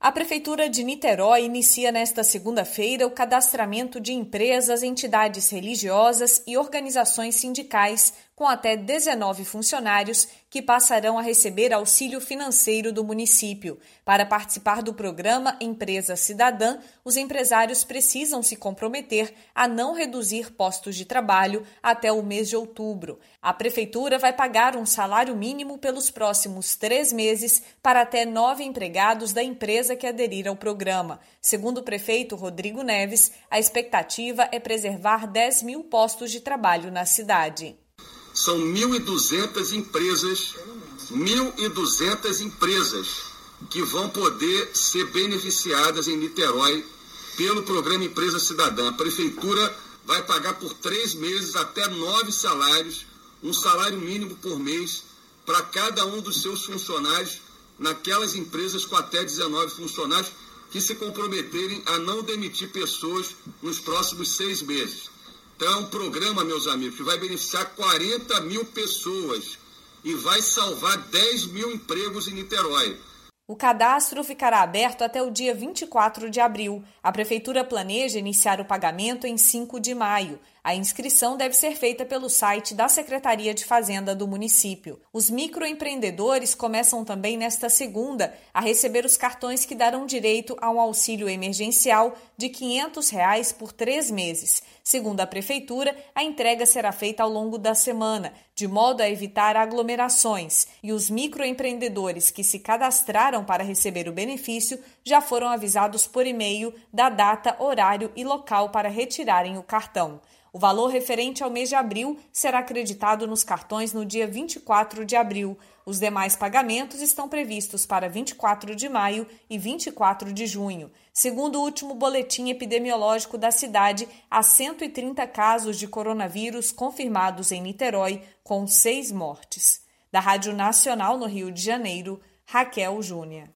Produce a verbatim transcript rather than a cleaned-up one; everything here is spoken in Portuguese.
A Prefeitura de Niterói inicia nesta segunda-feira o cadastramento de empresas, entidades religiosas e organizações sindicais com até dezenove funcionários que passarão a receber auxílio financeiro do município. Para participar do programa Empresa Cidadã, os empresários precisam se comprometer a não reduzir postos de trabalho até o mês de outubro. A Prefeitura vai pagar um salário mínimo pelos próximos três meses para até nove empregados da empresa que aderir ao programa. Segundo o prefeito Rodrigo Neves, a expectativa é preservar dez mil postos de trabalho na cidade. São mil e duzentas empresas, mil e duzentas empresas que vão poder ser beneficiadas em Niterói pelo programa Empresa Cidadã. A Prefeitura vai pagar por três meses até nove salários, um salário mínimo por mês para cada um dos seus funcionários naquelas empresas com até dezenove funcionários que se comprometerem a não demitir pessoas nos próximos seis meses. Então é um programa, meus amigos, que vai beneficiar quarenta mil pessoas e vai salvar dez mil empregos em Niterói. O cadastro ficará aberto até o dia vinte e quatro de abril. A Prefeitura planeja iniciar o pagamento em cinco de maio. A inscrição deve ser feita pelo site da Secretaria de Fazenda do município. Os microempreendedores começam também nesta segunda a receber os cartões que darão direito a um auxílio emergencial de quinhentos reais por três meses. Segundo a Prefeitura, a entrega será feita ao longo da semana, de modo a evitar aglomerações, e os microempreendedores que se cadastraram para receber o benefício já foram avisados por e-mail da data, horário e local para retirarem o cartão. O valor referente ao mês de abril será acreditado nos cartões no dia vinte e quatro de abril. Os demais pagamentos estão previstos para vinte e quatro de maio e vinte e quatro de junho. Segundo o último boletim epidemiológico da cidade, há cento e trinta casos de coronavírus confirmados em Niterói, com seis mortes. Da Rádio Nacional no Rio de Janeiro, Raquel Júnior.